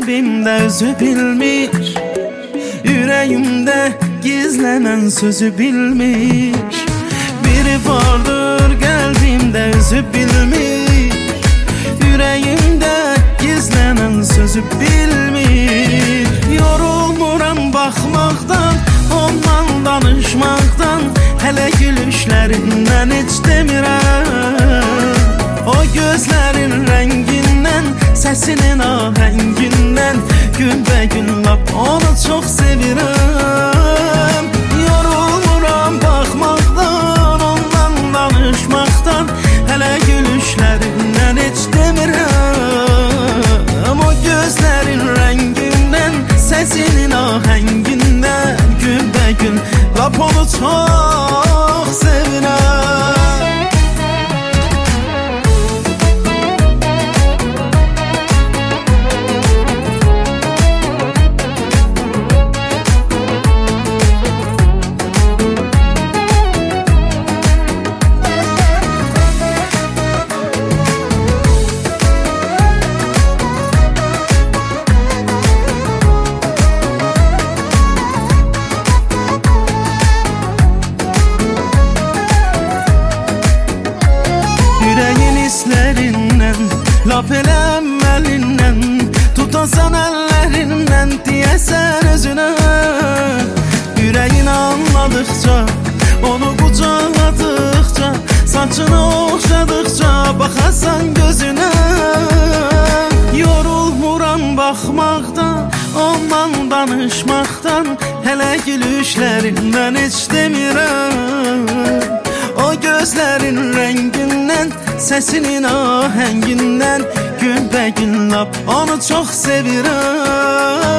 qəlbimdə özü bilmiş, ürəyimdə gizlənən sözü bilmiş. Biri vardır qəlbimdə özü bilmiş, ürəyimdə gizlənən sözü bilmiş. Yorulmuram baxmaqdan, ondan danışmaqdan, hələ gülüşlərindən heç demirəm. O gözlərin rəngindən, səsinin ahəngindən, günbəgün lap onu çox sevirəm. Yorulmuram baxmaqdan, ondan danışmaqdan, hələ gülüşlərindən heç demirəm. O gözlərin rəngindən, səsinin ahəngindən, günbəgün lap onu çox sevirəm. Laf eləməlindən, tutasan əllərindən, deyəsən özünə. Ürəyin anladıqca, onu qucaqladıqca, saçını oxşadıqca, baxasan gözünə. Yorulmuram baxmaqdan, ondan danışmaqdan, hələ gülüşlərindən heç demirəm. O gözlərin rəngindən, səsinin ahəngindən, günbəgün lap onu çox sevirəm.